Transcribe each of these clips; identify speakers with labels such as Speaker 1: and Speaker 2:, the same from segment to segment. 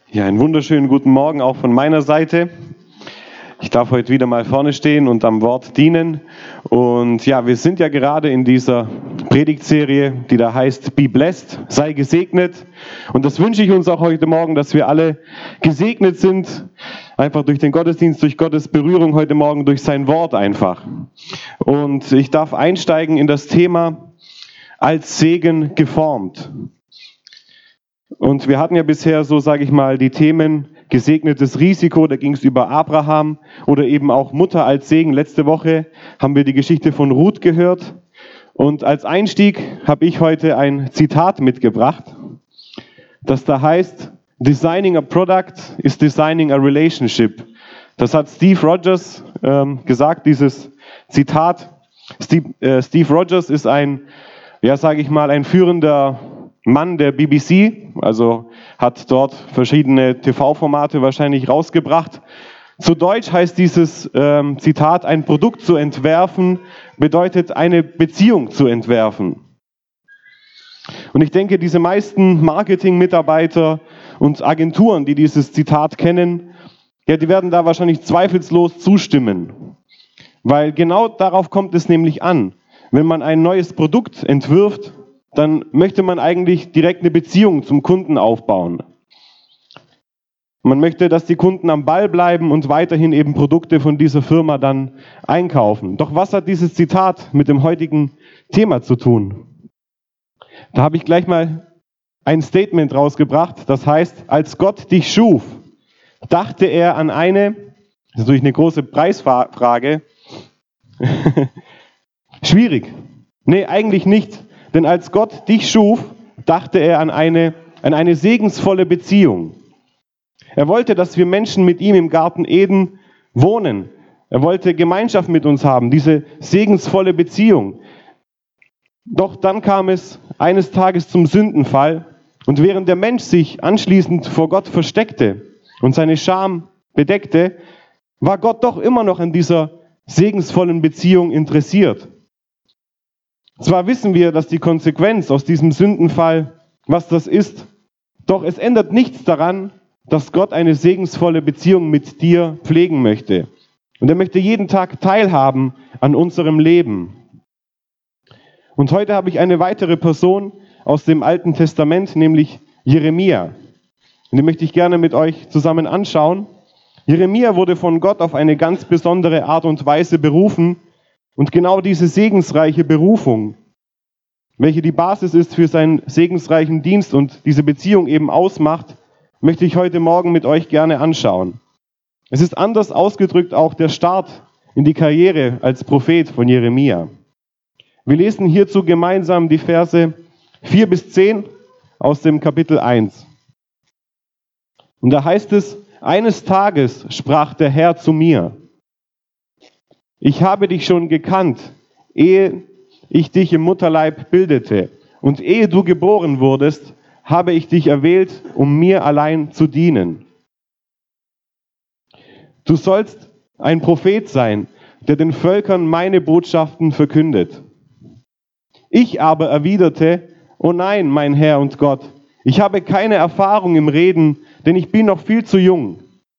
Speaker 1: Ja, einen wunderschönen guten Morgen auch von meiner Seite. Ich darf heute wieder mal vorne stehen und am Wort dienen. Und ja, wir sind ja gerade in dieser Predigtserie, die da heißt Be Blessed, sei gesegnet. Und das wünsche ich uns auch heute Morgen, dass wir alle gesegnet sind, einfach durch den Gottesdienst, durch Gottes Berührung heute Morgen, durch sein Wort einfach. Und ich darf einsteigen in das Thema als Segen geformt. Und wir hatten ja bisher so, sage ich mal, die Themen gesegnetes Risiko, da ging es über Abraham oder eben auch Mutter als Segen. Letzte Woche haben wir die Geschichte von Ruth gehört. Und als Einstieg habe ich heute ein Zitat mitgebracht, das da heißt, Designing a product is designing a relationship. Das hat Steve Rogers gesagt, dieses Zitat. Steve Rogers ist ein, ja, sage ich mal, ein führender Mann der BBC, also hat dort verschiedene TV-Formate wahrscheinlich rausgebracht. Zu Deutsch heißt dieses Zitat, ein Produkt zu entwerfen, bedeutet eine Beziehung zu entwerfen. Und ich denke, diese meisten Marketing-Mitarbeiter und Agenturen, die dieses Zitat kennen, ja, die werden da wahrscheinlich zweifellos zustimmen. Weil genau darauf kommt es nämlich an. Wenn man ein neues Produkt entwirft, dann möchte man eigentlich direkt eine Beziehung zum Kunden aufbauen. Man möchte, dass die Kunden am Ball bleiben und weiterhin eben Produkte von dieser Firma dann einkaufen. Doch was hat dieses Zitat mit dem heutigen Thema zu tun? Da habe ich gleich mal ein Statement rausgebracht, das heißt, als Gott dich schuf, dachte er an eine, das ist natürlich eine große Preisfrage, schwierig. Nee, eigentlich nicht. Denn als Gott dich schuf, dachte er an eine segensvolle Beziehung. Er wollte, dass wir Menschen mit ihm im Garten Eden wohnen. Er wollte Gemeinschaft mit uns haben, diese segensvolle Beziehung. Doch dann kam es eines Tages zum Sündenfall und während der Mensch sich anschließend vor Gott versteckte und seine Scham bedeckte, war Gott doch immer noch an dieser segensvollen Beziehung interessiert. Zwar wissen wir, dass die Konsequenz aus diesem Sündenfall, was das ist, doch es ändert nichts daran, dass Gott eine segensvolle Beziehung mit dir pflegen möchte. Und er möchte jeden Tag teilhaben an unserem Leben. Und heute habe ich eine weitere Person aus dem Alten Testament, nämlich Jeremia. Und den möchte ich gerne mit euch zusammen anschauen. Jeremia wurde von Gott auf eine ganz besondere Art und Weise berufen. Und genau diese segensreiche Berufung, welche die Basis ist für seinen segensreichen Dienst und diese Beziehung eben ausmacht, möchte ich heute Morgen mit euch gerne anschauen. Es ist anders ausgedrückt auch der Start in die Karriere als Prophet von Jeremia. Wir lesen hierzu gemeinsam die Verse 4 bis 10 aus dem Kapitel 1. Und da heißt es, eines Tages sprach der Herr zu mir, ich habe dich schon gekannt, ehe ich dich im Mutterleib bildete. Und ehe du geboren wurdest, habe ich dich erwählt, um mir allein zu dienen. Du sollst ein Prophet sein, der den Völkern meine Botschaften verkündet. Ich aber erwiderte, oh nein, mein Herr und Gott, ich habe keine Erfahrung im Reden, denn ich bin noch viel zu jung.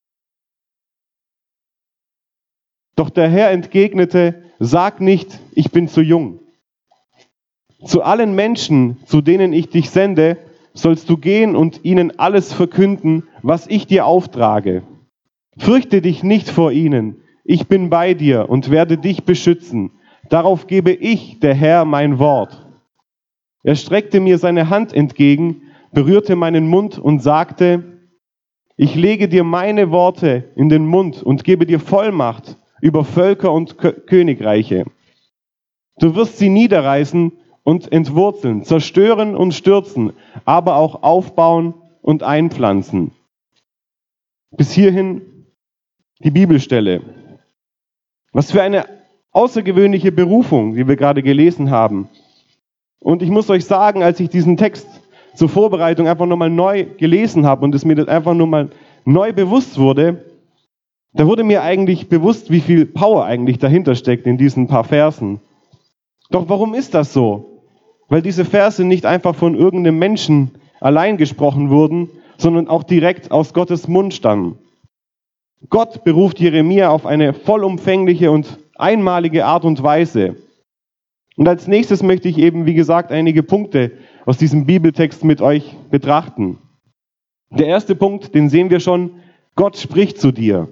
Speaker 1: Doch der Herr entgegnete, sag nicht, ich bin zu jung. Zu allen Menschen, zu denen ich dich sende, sollst du gehen und ihnen alles verkünden, was ich dir auftrage. Fürchte dich nicht vor ihnen, ich bin bei dir und werde dich beschützen. Darauf gebe ich, der Herr, mein Wort. Er streckte mir seine Hand entgegen, berührte meinen Mund und sagte, ich lege dir meine Worte in den Mund und gebe dir Vollmacht über Völker und Königreiche. Du wirst sie niederreißen und entwurzeln, zerstören und stürzen, aber auch aufbauen und einpflanzen. Bis hierhin die Bibelstelle. Was für eine außergewöhnliche Berufung, die wir gerade gelesen haben. Und ich muss euch sagen, als ich diesen Text zur Vorbereitung einfach nochmal neu gelesen habe und es mir das einfach nochmal neu bewusst wurde, da wurde mir eigentlich bewusst, wie viel Power eigentlich dahinter steckt in diesen paar Versen. Doch warum ist das so? Weil diese Verse nicht einfach von irgendeinem Menschen allein gesprochen wurden, sondern auch direkt aus Gottes Mund stammen. Gott beruft Jeremia auf eine vollumfängliche und einmalige Art und Weise. Und als nächstes möchte ich eben, wie gesagt, einige Punkte aus diesem Bibeltext mit euch betrachten. Der erste Punkt, den sehen wir schon, Gott spricht zu dir.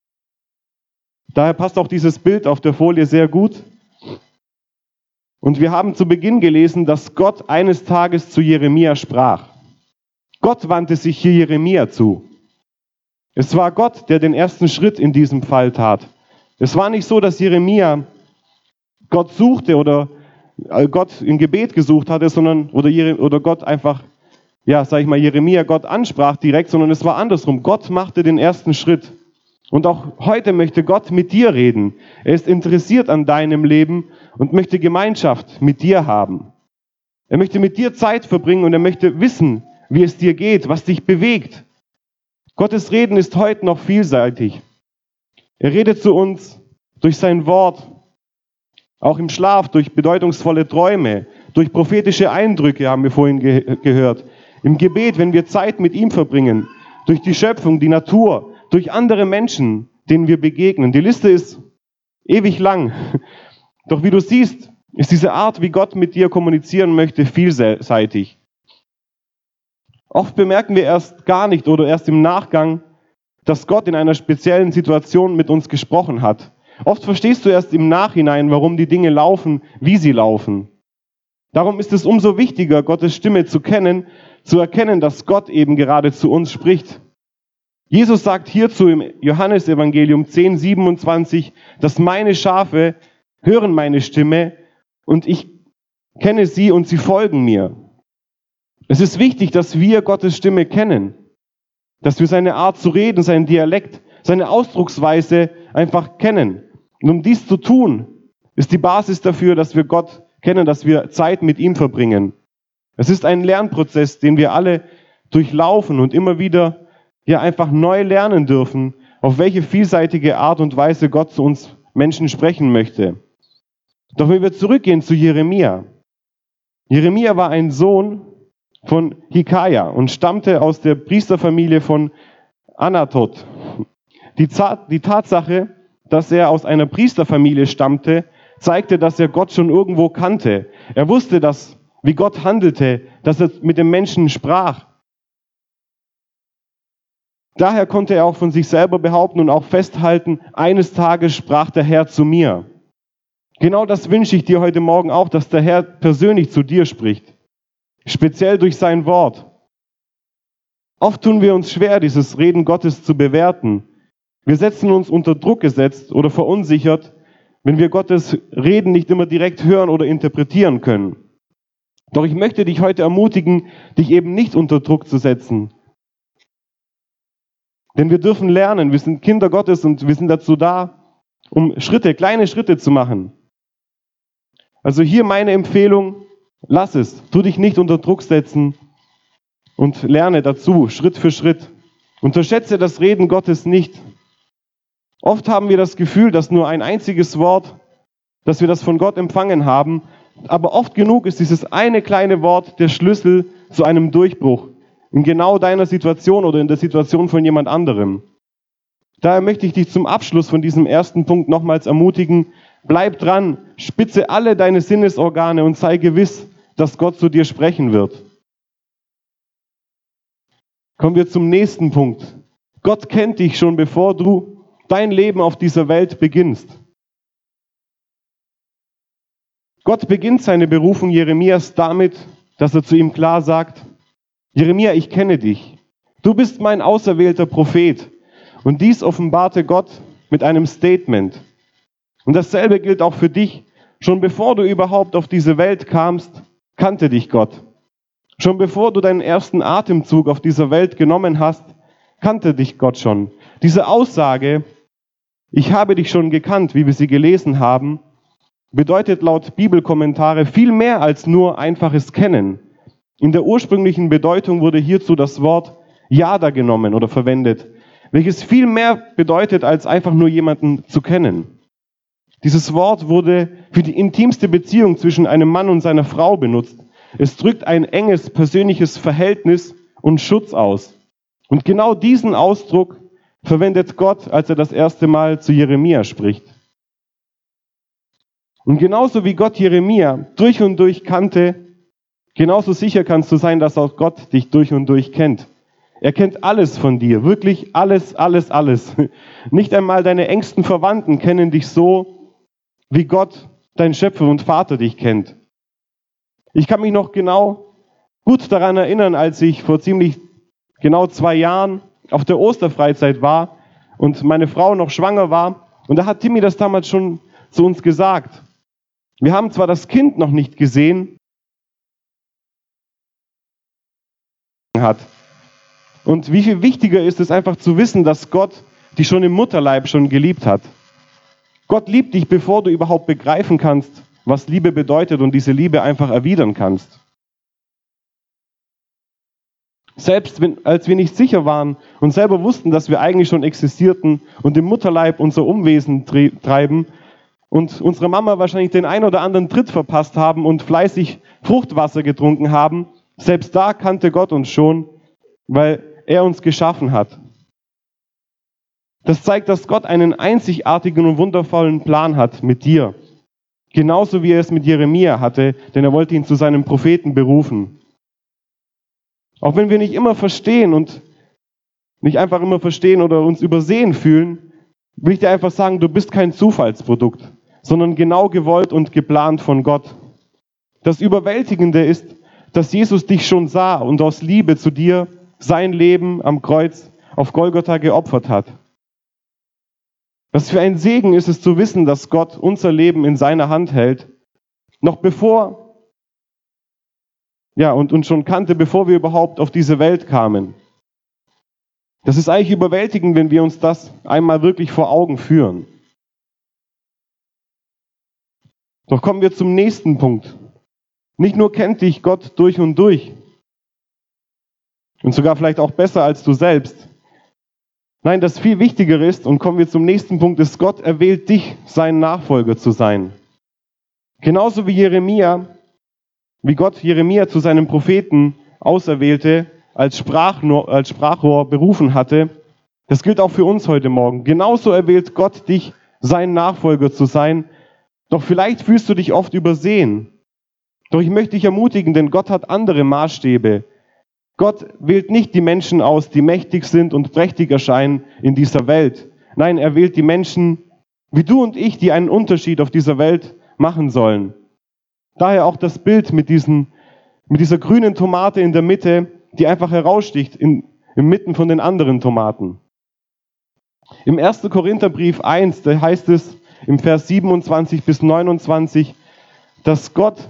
Speaker 1: Daher passt auch dieses Bild auf der Folie sehr gut. Und wir haben zu Beginn gelesen, dass Gott eines Tages zu Jeremia sprach. Gott wandte sich hier Jeremia zu. Es war Gott, der den ersten Schritt in diesem Fall tat. Es war nicht so, dass Jeremia Gott suchte oder Gott im Gebet gesucht hatte, sondern oder Gott einfach, Jeremia Gott ansprach direkt, sondern es war andersrum. Gott machte den ersten Schritt. Und auch heute möchte Gott mit dir reden. Er ist interessiert an deinem Leben und möchte Gemeinschaft mit dir haben. Er möchte mit dir Zeit verbringen und er möchte wissen, wie es dir geht, was dich bewegt. Gottes Reden ist heute noch vielseitig. Er redet zu uns durch sein Wort, auch im Schlaf, durch bedeutungsvolle Träume, durch prophetische Eindrücke, haben wir vorhin gehört. Im Gebet, wenn wir Zeit mit ihm verbringen, durch die Schöpfung, die Natur, durch andere Menschen, denen wir begegnen. Die Liste ist ewig lang. Doch wie du siehst, ist diese Art, wie Gott mit dir kommunizieren möchte, vielseitig. Oft bemerken wir erst gar nicht oder erst im Nachgang, dass Gott in einer speziellen Situation mit uns gesprochen hat. Oft verstehst du erst im Nachhinein, warum die Dinge laufen, wie sie laufen. Darum ist es umso wichtiger, Gottes Stimme zu kennen, zu erkennen, dass Gott eben gerade zu uns spricht. Jesus sagt hierzu im Johannesevangelium 10,27, dass meine Schafe hören meine Stimme und ich kenne sie und sie folgen mir. Es ist wichtig, dass wir Gottes Stimme kennen, dass wir seine Art zu reden, seinen Dialekt, seine Ausdrucksweise einfach kennen. Und um dies zu tun, ist die Basis dafür, dass wir Gott kennen, dass wir Zeit mit ihm verbringen. Es ist ein Lernprozess, den wir alle durchlaufen und immer wieder einfach neu lernen dürfen, auf welche vielseitige Art und Weise Gott zu uns Menschen sprechen möchte. Doch wenn wir zurückgehen zu Jeremia. Jeremia war ein Sohn von Hikaja und stammte aus der Priesterfamilie von Anatot. Die Tatsache, dass er aus einer Priesterfamilie stammte, zeigte, dass er Gott schon irgendwo kannte. Er wusste, wie Gott handelte, dass er mit dem Menschen sprach. Daher konnte er auch von sich selber behaupten und auch festhalten, eines Tages sprach der Herr zu mir. Genau das wünsche ich dir heute Morgen auch, dass der Herr persönlich zu dir spricht. Speziell durch sein Wort. Oft tun wir uns schwer, dieses Reden Gottes zu bewerten. Wir setzen uns unter Druck gesetzt oder verunsichert, wenn wir Gottes Reden nicht immer direkt hören oder interpretieren können. Doch ich möchte dich heute ermutigen, dich eben nicht unter Druck zu setzen. Denn wir dürfen lernen, wir sind Kinder Gottes und wir sind dazu da, um kleine Schritte zu machen. Also hier meine Empfehlung, lass es, tu dich nicht unter Druck setzen und lerne dazu, Schritt für Schritt. Unterschätze das Reden Gottes nicht. Oft haben wir das Gefühl, dass nur ein einziges Wort, dass wir das von Gott empfangen haben, aber oft genug ist dieses eine kleine Wort der Schlüssel zu einem Durchbruch in genau deiner Situation oder in der Situation von jemand anderem. Daher möchte ich dich zum Abschluss von diesem ersten Punkt nochmals ermutigen, bleib dran, spitze alle deine Sinnesorgane und sei gewiss, dass Gott zu dir sprechen wird. Kommen wir zum nächsten Punkt. Gott kennt dich schon, bevor du dein Leben auf dieser Welt beginnst. Gott beginnt seine Berufung Jeremias damit, dass er zu ihm klar sagt, Jeremia, ich kenne dich. Du bist mein auserwählter Prophet. Und dies offenbarte Gott mit einem Statement. Und dasselbe gilt auch für dich. Schon bevor du überhaupt auf diese Welt kamst, kannte dich Gott. Schon bevor du deinen ersten Atemzug auf dieser Welt genommen hast, kannte dich Gott schon. Diese Aussage, ich habe dich schon gekannt, wie wir sie gelesen haben, bedeutet laut Bibelkommentare viel mehr als nur einfaches Kennen. In der ursprünglichen Bedeutung wurde hierzu das Wort Yada genommen oder verwendet, welches viel mehr bedeutet, als einfach nur jemanden zu kennen. Dieses Wort wurde für die intimste Beziehung zwischen einem Mann und seiner Frau benutzt. Es drückt ein enges persönliches Verhältnis und Schutz aus. Und genau diesen Ausdruck verwendet Gott, als er das erste Mal zu Jeremia spricht. Und genauso wie Gott Jeremia durch und durch kannte, genauso sicher kannst du sein, dass auch Gott dich durch und durch kennt. Er kennt alles von dir, wirklich alles, alles, alles. Nicht einmal deine engsten Verwandten kennen dich so, wie Gott, dein Schöpfer und Vater, dich kennt. Ich kann mich noch gut daran erinnern, als ich vor ziemlich genau 2 Jahren auf der Osterfreizeit war und meine Frau noch schwanger war. Und da hat Timmy das damals schon zu uns gesagt. Wir haben zwar das Kind noch nicht gesehen, und wie viel wichtiger ist es einfach zu wissen, dass Gott dich schon im Mutterleib schon geliebt hat. Gott liebt dich, bevor du überhaupt begreifen kannst, was Liebe bedeutet und diese Liebe einfach erwidern kannst. Selbst als wir nicht sicher waren und selber wussten, dass wir eigentlich schon existierten und im Mutterleib unser Unwesen treiben und unsere Mama wahrscheinlich den ein oder anderen Tritt verpasst haben und fleißig Fruchtwasser getrunken haben, selbst da kannte Gott uns schon, weil er uns geschaffen hat. Das zeigt, dass Gott einen einzigartigen und wundervollen Plan hat mit dir. Genauso wie er es mit Jeremia hatte, denn er wollte ihn zu seinem Propheten berufen. Auch wenn wir nicht immer verstehen und nicht einfach immer verstehen oder uns übersehen fühlen, will ich dir einfach sagen, du bist kein Zufallsprodukt, sondern genau gewollt und geplant von Gott. Das Überwältigende ist, dass Jesus dich schon sah und aus Liebe zu dir sein Leben am Kreuz auf Golgotha geopfert hat. Was für ein Segen ist es zu wissen, dass Gott unser Leben in seiner Hand hält, noch bevor, und uns schon kannte, bevor wir überhaupt auf diese Welt kamen. Das ist eigentlich überwältigend, wenn wir uns das einmal wirklich vor Augen führen. Doch kommen wir zum nächsten Punkt. Nicht nur kennt dich Gott durch und durch und sogar vielleicht auch besser als du selbst. Nein, das viel Wichtigere ist, und kommen wir zum nächsten Punkt, ist, Gott erwählt dich, sein Nachfolger zu sein. Genauso wie Gott Jeremia zu seinem Propheten auserwählte, als Sprachrohr berufen hatte, das gilt auch für uns heute Morgen. Genauso erwählt Gott dich, sein Nachfolger zu sein. Doch vielleicht fühlst du dich oft übersehen. Doch ich möchte dich ermutigen, denn Gott hat andere Maßstäbe. Gott wählt nicht die Menschen aus, die mächtig sind und prächtig erscheinen in dieser Welt. Nein, er wählt die Menschen wie du und ich, die einen Unterschied auf dieser Welt machen sollen. Daher auch das Bild mit dieser grünen Tomate in der Mitte, die einfach heraussticht inmitten von den anderen Tomaten. Im 1. Korintherbrief 1, da heißt es im Vers 27 bis 29, dass Gott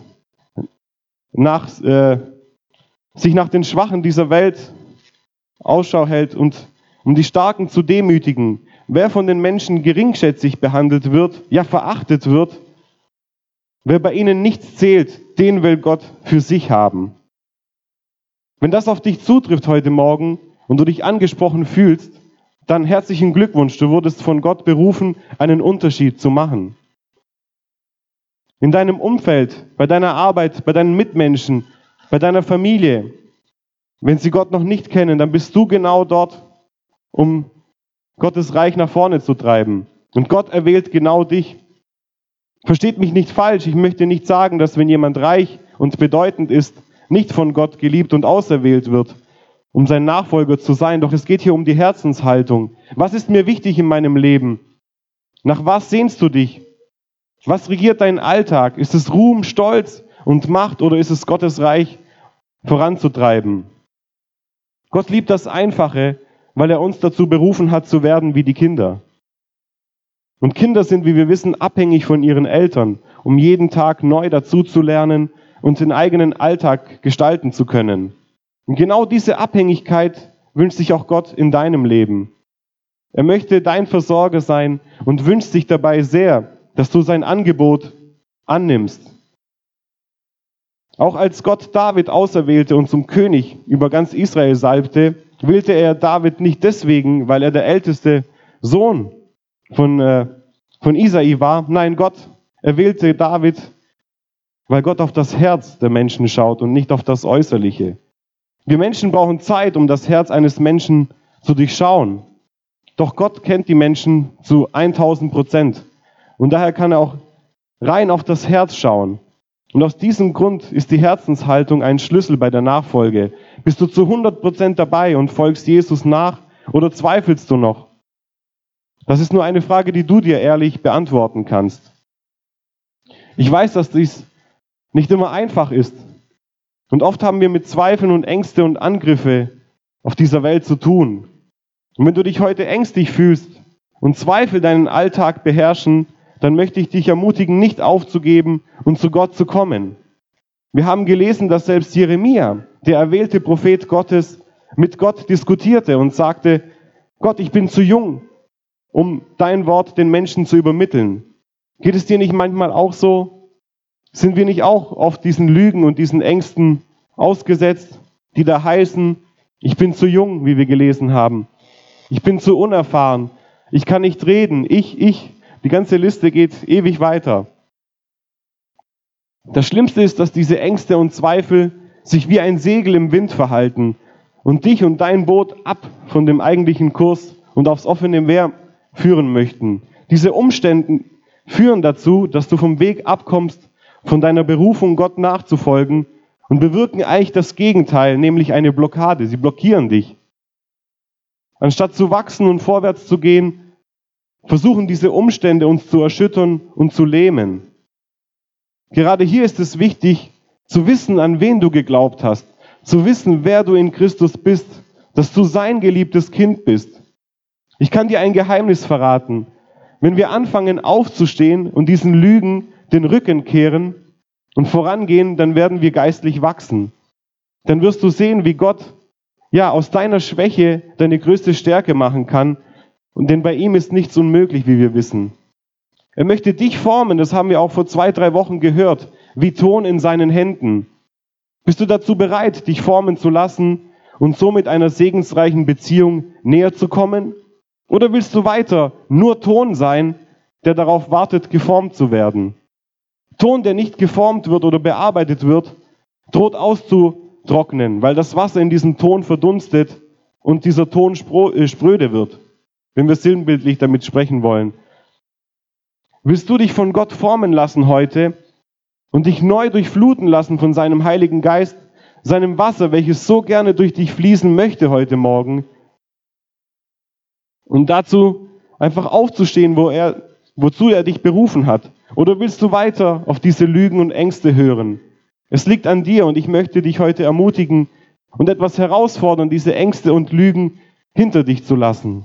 Speaker 1: sich nach den Schwachen dieser Welt Ausschau hält und um die Starken zu demütigen. Wer von den Menschen geringschätzig behandelt wird, ja verachtet wird, wer bei ihnen nichts zählt, den will Gott für sich haben. Wenn das auf dich zutrifft heute Morgen und du dich angesprochen fühlst, dann herzlichen Glückwunsch, du wurdest von Gott berufen, einen Unterschied zu machen. In deinem Umfeld, bei deiner Arbeit, bei deinen Mitmenschen, bei deiner Familie, wenn sie Gott noch nicht kennen, dann bist du genau dort, um Gottes Reich nach vorne zu treiben. Und Gott erwählt genau dich. Versteht mich nicht falsch, ich möchte nicht sagen, dass wenn jemand reich und bedeutend ist, nicht von Gott geliebt und auserwählt wird, um sein Nachfolger zu sein. Doch es geht hier um die Herzenshaltung. Was ist mir wichtig in meinem Leben? Nach was sehnst du dich? Was regiert deinen Alltag? Ist es Ruhm, Stolz und Macht oder ist es Gottes Reich voranzutreiben? Gott liebt das Einfache, weil er uns dazu berufen hat, zu werden wie die Kinder. Und Kinder sind, wie wir wissen, abhängig von ihren Eltern, um jeden Tag neu dazuzulernen und den eigenen Alltag gestalten zu können. Und genau diese Abhängigkeit wünscht sich auch Gott in deinem Leben. Er möchte dein Versorger sein und wünscht sich dabei sehr, dass du sein Angebot annimmst. Auch als Gott David auserwählte und zum König über ganz Israel salbte, wählte er David nicht deswegen, weil er der älteste Sohn von Isai war. Nein, Gott erwählte David, weil Gott auf das Herz der Menschen schaut und nicht auf das Äußerliche. Wir Menschen brauchen Zeit, um das Herz eines Menschen zu durchschauen. Doch Gott kennt die Menschen zu 1000%. Und daher kann er auch rein auf das Herz schauen. Und aus diesem Grund ist die Herzenshaltung ein Schlüssel bei der Nachfolge. Bist du zu 100% dabei und folgst Jesus nach oder zweifelst du noch? Das ist nur eine Frage, die du dir ehrlich beantworten kannst. Ich weiß, dass dies nicht immer einfach ist. Und oft haben wir mit Zweifeln und Ängste und Angriffe auf dieser Welt zu tun. Und wenn du dich heute ängstlich fühlst und Zweifel deinen Alltag beherrschen, dann möchte ich dich ermutigen, nicht aufzugeben und zu Gott zu kommen. Wir haben gelesen, dass selbst Jeremia, der erwählte Prophet Gottes, mit Gott diskutierte und sagte: Gott, ich bin zu jung, um dein Wort den Menschen zu übermitteln. Geht es dir nicht manchmal auch so? Sind wir nicht auch oft diesen Lügen und diesen Ängsten ausgesetzt, die da heißen: Ich bin zu jung, wie wir gelesen haben. Ich bin zu unerfahren. Ich kann nicht reden. Ich. Die ganze Liste geht ewig weiter. Das Schlimmste ist, dass diese Ängste und Zweifel sich wie ein Segel im Wind verhalten und dich und dein Boot ab von dem eigentlichen Kurs und aufs offene Meer führen möchten. Diese Umstände führen dazu, dass du vom Weg abkommst, von deiner Berufung, Gott nachzufolgen, und bewirken eigentlich das Gegenteil, nämlich eine Blockade. Sie blockieren dich. Anstatt zu wachsen und vorwärts zu gehen, versuchen diese Umstände uns zu erschüttern und zu lähmen. Gerade hier ist es wichtig, zu wissen, an wen du geglaubt hast, zu wissen, wer du in Christus bist, dass du sein geliebtes Kind bist. Ich kann dir ein Geheimnis verraten. Wenn wir anfangen aufzustehen und diesen Lügen den Rücken kehren und vorangehen, dann werden wir geistlich wachsen. Dann wirst du sehen, wie Gott aus deiner Schwäche deine größte Stärke machen kann. Und denn bei ihm ist nichts unmöglich, wie wir wissen. Er möchte dich formen, das haben wir auch vor 2-3 Wochen gehört, wie Ton in seinen Händen. Bist du dazu bereit, dich formen zu lassen und somit einer segensreichen Beziehung näher zu kommen? Oder willst du weiter nur Ton sein, der darauf wartet, geformt zu werden? Ton, der nicht geformt wird oder bearbeitet wird, droht auszutrocknen, weil das Wasser in diesem Ton verdunstet und dieser Ton spröde wird, wenn wir sinnbildlich damit sprechen wollen. Willst du dich von Gott formen lassen heute und dich neu durchfluten lassen von seinem Heiligen Geist, seinem Wasser, welches so gerne durch dich fließen möchte heute Morgen? Und dazu einfach aufzustehen, wozu er dich berufen hat. Oder willst du weiter auf diese Lügen und Ängste hören? Es liegt an dir und ich möchte dich heute ermutigen und etwas herausfordern, diese Ängste und Lügen hinter dich zu lassen.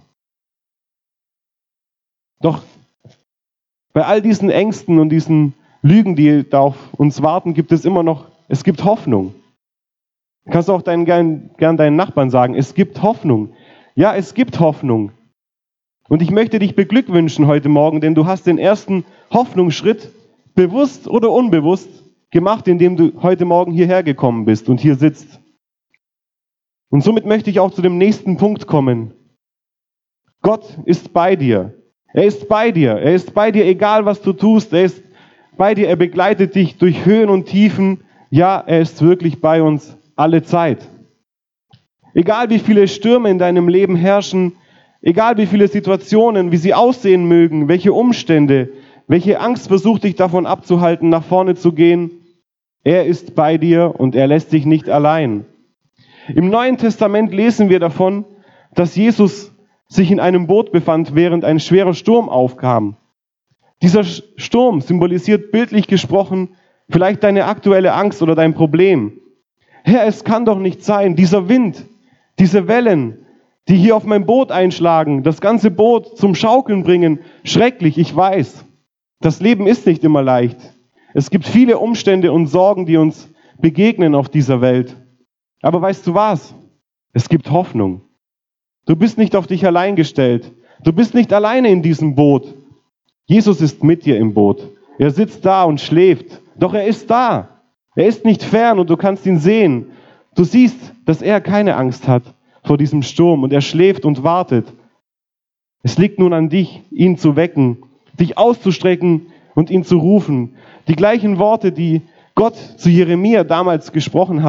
Speaker 1: Doch bei all diesen Ängsten und diesen Lügen, die da auf uns warten, gibt es Hoffnung. Du kannst auch gern deinen Nachbarn sagen, es gibt Hoffnung. Ja, es gibt Hoffnung. Und ich möchte dich beglückwünschen heute Morgen, denn du hast den ersten Hoffnungsschritt bewusst oder unbewusst gemacht, indem du heute Morgen hierher gekommen bist und hier sitzt. Und somit möchte ich auch zu dem nächsten Punkt kommen. Gott ist bei dir. Er ist bei dir. Er ist bei dir, egal was du tust. Er ist bei dir. Er begleitet dich durch Höhen und Tiefen. Ja, er ist wirklich bei uns alle Zeit. Egal wie viele Stürme in deinem Leben herrschen, egal wie viele Situationen, wie sie aussehen mögen, welche Umstände, welche Angst versucht dich davon abzuhalten, nach vorne zu gehen, er ist bei dir und er lässt dich nicht allein. Im Neuen Testament lesen wir davon, dass Jesus sich in einem Boot befand, während ein schwerer Sturm aufkam. Dieser Sturm symbolisiert bildlich gesprochen vielleicht deine aktuelle Angst oder dein Problem. Herr, es kann doch nicht sein, dieser Wind, diese Wellen, die hier auf mein Boot einschlagen, das ganze Boot zum Schaukeln bringen, schrecklich, ich weiß. Das Leben ist nicht immer leicht. Es gibt viele Umstände und Sorgen, die uns begegnen auf dieser Welt. Aber weißt du was? Es gibt Hoffnung. Du bist nicht auf dich allein gestellt. Du bist nicht alleine in diesem Boot. Jesus ist mit dir im Boot. Er sitzt da und schläft. Doch er ist da. Er ist nicht fern und du kannst ihn sehen. Du siehst, dass er keine Angst hat vor diesem Sturm und er schläft und wartet. Es liegt nun an dich, ihn zu wecken, dich auszustrecken und ihn zu rufen. Die gleichen Worte, die Gott zu Jeremia damals gesprochen hat,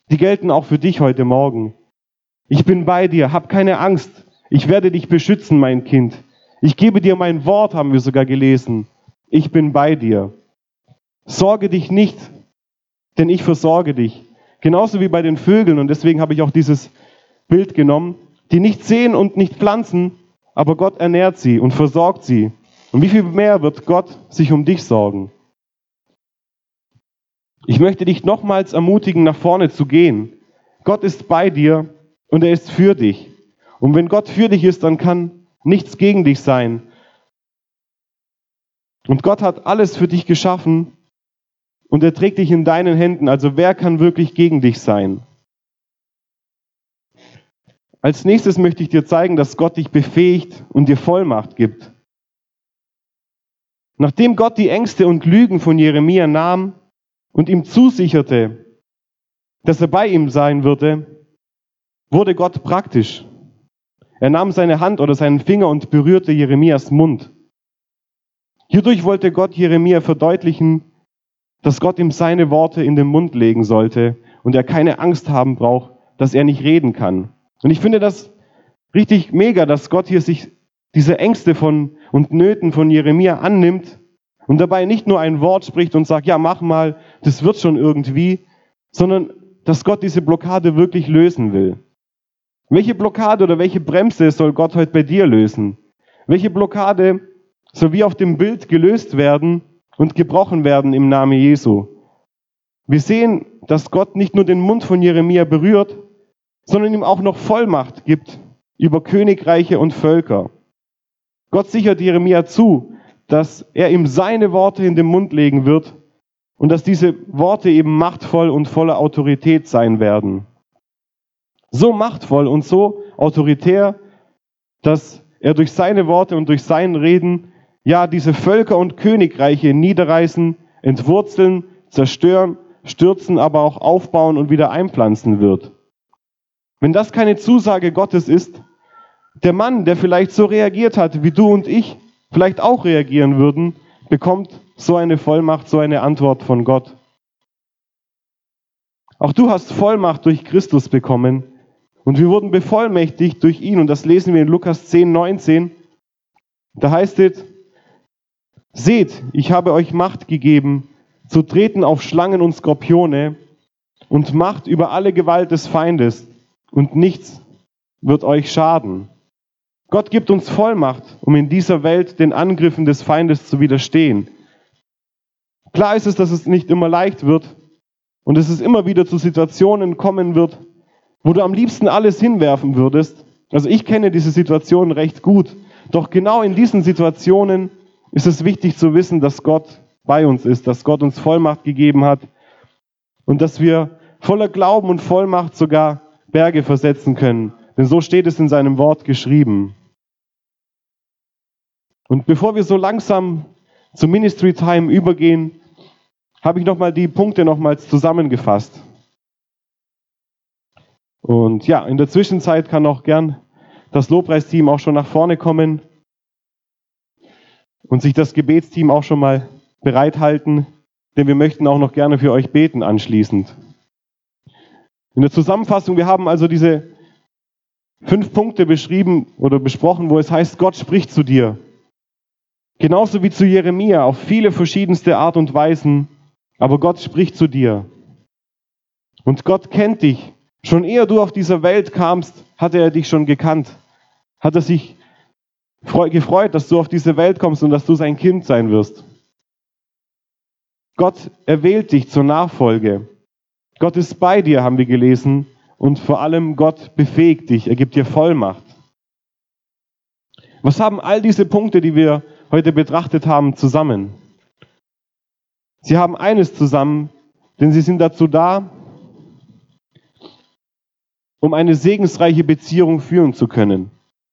Speaker 1: die gelten auch für dich heute Morgen. Ich bin bei dir, hab keine Angst. Ich werde dich beschützen, mein Kind. Ich gebe dir mein Wort, haben wir sogar gelesen. Ich bin bei dir. Sorge dich nicht, denn ich versorge dich. Genauso wie bei den Vögeln, und deswegen habe ich auch dieses Bild genommen, die nicht sehen und nicht pflanzen, aber Gott ernährt sie und versorgt sie. Und wie viel mehr wird Gott sich um dich sorgen? Ich möchte dich nochmals ermutigen, nach vorne zu gehen. Gott ist bei dir und er ist für dich. Und wenn Gott für dich ist, dann kann nichts gegen dich sein. Und Gott hat alles für dich geschaffen und er trägt dich in deinen Händen. Also wer kann wirklich gegen dich sein? Als nächstes möchte ich dir zeigen, dass Gott dich befähigt und dir Vollmacht gibt. Nachdem Gott die Ängste und Lügen von Jeremia nahm und ihm zusicherte, dass er bei ihm sein würde, wurde Gott praktisch. Er nahm seine Hand oder seinen Finger und berührte Jeremias Mund. Hierdurch wollte Gott Jeremia verdeutlichen, dass Gott ihm seine Worte in den Mund legen sollte und er keine Angst haben braucht, dass er nicht reden kann. Und ich finde das richtig mega, dass Gott hier sich diese Ängste und Nöten von Jeremia annimmt und dabei nicht nur ein Wort spricht und sagt, ja, mach mal, das wird schon irgendwie, sondern dass Gott diese Blockade wirklich lösen will. Welche Blockade oder welche Bremse soll Gott heute bei dir lösen? Welche Blockade soll wie auf dem Bild gelöst werden und gebrochen werden im Namen Jesu? Wir sehen, dass Gott nicht nur den Mund von Jeremia berührt, sondern ihm auch noch Vollmacht gibt über Königreiche und Völker. Gott sichert Jeremia zu, dass er ihm seine Worte in den Mund legen wird und dass diese Worte eben machtvoll und voller Autorität sein werden. So machtvoll und so autoritär, dass er durch seine Worte und durch sein Reden ja diese Völker und Königreiche niederreißen, entwurzeln, zerstören, stürzen, aber auch aufbauen und wieder einpflanzen wird. Wenn das keine Zusage Gottes ist, der Mann, der vielleicht so reagiert hat, wie du und ich vielleicht auch reagieren würden, bekommt so eine Vollmacht, so eine Antwort von Gott. Auch du hast Vollmacht durch Christus bekommen und wir wurden bevollmächtigt durch ihn und das lesen wir in Lukas 10,19. Da heißt es, seht, ich habe euch Macht gegeben, zu treten auf Schlangen und Skorpione und Macht über alle Gewalt des Feindes und nichts wird euch schaden. Gott gibt uns Vollmacht, um in dieser Welt den Angriffen des Feindes zu widerstehen. Klar ist es, dass es nicht immer leicht wird und dass es immer wieder zu Situationen kommen wird, wo du am liebsten alles hinwerfen würdest. Also ich kenne diese Situation recht gut. Doch genau in diesen Situationen ist es wichtig zu wissen, dass Gott bei uns ist, dass Gott uns Vollmacht gegeben hat und dass wir voller Glauben und Vollmacht sogar Berge versetzen können. Denn so steht es in seinem Wort geschrieben. Und bevor wir so langsam zum Ministry Time übergehen, habe ich nochmal die Punkte nochmals zusammengefasst. Und ja, in der Zwischenzeit kann auch gern das Lobpreisteam auch schon nach vorne kommen und sich das Gebetsteam auch schon mal bereithalten, denn wir möchten auch noch gerne für euch beten anschließend. In der Zusammenfassung, wir haben also diese 5 Punkte beschrieben oder besprochen, wo es heißt, Gott spricht zu dir. Genauso wie zu Jeremia auf viele verschiedenste Art und Weisen, aber Gott spricht zu dir. Und Gott kennt dich. Schon ehe du auf dieser Welt kamst, hatte er dich schon gekannt. Hat er sich gefreut, dass du auf diese Welt kommst und dass du sein Kind sein wirst. Gott erwählt dich zur Nachfolge. Gott ist bei dir, haben wir gelesen. Und vor allem Gott befähigt dich, er gibt dir Vollmacht. Was haben all diese Punkte, die wir heute betrachtet haben, zusammen? Sie haben eines zusammen, denn sie sind dazu da, um eine segensreiche Beziehung führen zu können.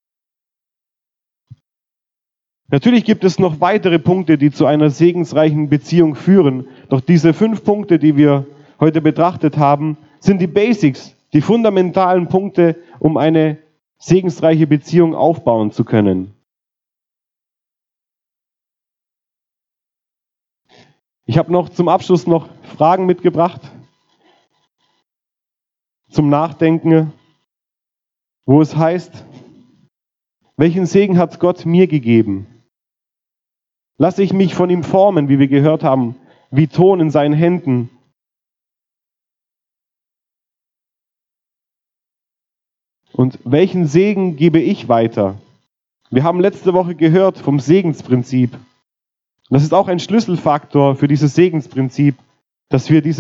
Speaker 1: Natürlich gibt es noch weitere Punkte, die zu einer segensreichen Beziehung führen. Doch diese 5 Punkte, die wir heute betrachtet haben, sind die Basics, die fundamentalen Punkte, um eine segensreiche Beziehung aufbauen zu können. Ich habe noch zum Abschluss noch Fragen mitgebracht. zum Nachdenken, wo es heißt, welchen Segen hat Gott mir gegeben? Lasse ich mich von ihm formen, wie wir gehört haben, wie Ton in seinen Händen. Und welchen Segen gebe ich weiter? Wir haben letzte Woche gehört vom Segensprinzip. Das ist auch ein Schlüsselfaktor für dieses Segensprinzip, dass wir den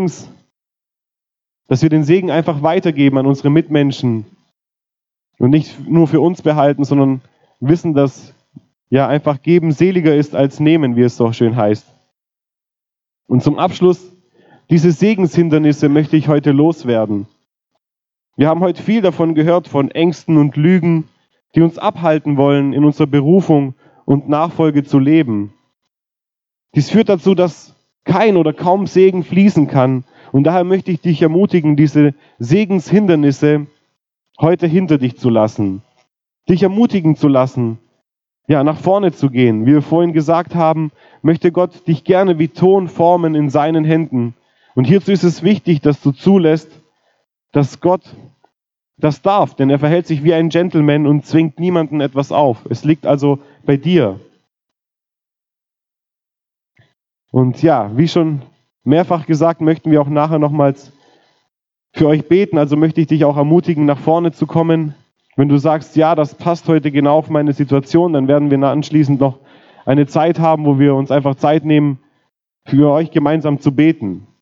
Speaker 1: Segen einfach weitergeben an unsere Mitmenschen und nicht nur für uns behalten, sondern wissen, dass ja einfach geben seliger ist als nehmen, wie es so schön heißt. Und zum Abschluss, diese Segenshindernisse möchte ich heute loswerden. Wir haben heute viel davon gehört, von Ängsten und Lügen, die uns abhalten wollen, in unserer Berufung und Nachfolge zu leben. Dies führt dazu, dass kein oder kaum Segen fließen kann. Und daher möchte ich dich ermutigen, diese Segenshindernisse heute hinter dich zu lassen. Dich ermutigen zu lassen, ja, nach vorne zu gehen. Wie wir vorhin gesagt haben, möchte Gott dich gerne wie Ton formen in seinen Händen. Und hierzu ist es wichtig, dass du zulässt, dass Gott das darf, denn er verhält sich wie ein Gentleman und zwingt niemanden etwas auf. Es liegt also bei dir. Und ja, wie schon mehrfach gesagt, möchten wir auch nachher nochmals für euch beten. Also möchte ich dich auch ermutigen, nach vorne zu kommen. Wenn du sagst, ja, das passt heute genau auf meine Situation, dann werden wir anschließend noch eine Zeit haben, wo wir uns einfach Zeit nehmen, für euch gemeinsam zu beten.